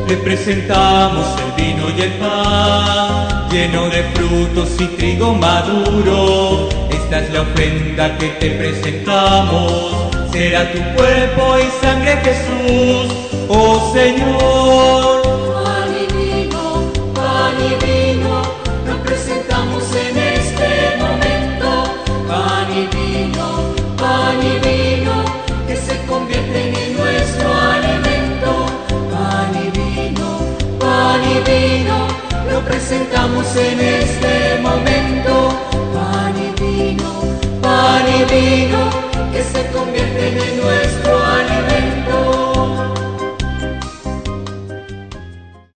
Le presentamos el vino y el pan, lleno de frutos y trigo maduro. Esta es la ofrenda que te presentamos, será tu cuerpo y sangre, Jesús, oh Señor. Pan y vino, nos presentamos en este momento. Pan y vino, que se convierten en nuestro alimento. Pan y vino, lo presentamos en este momento. Pan y vino, que se convierten en nuestro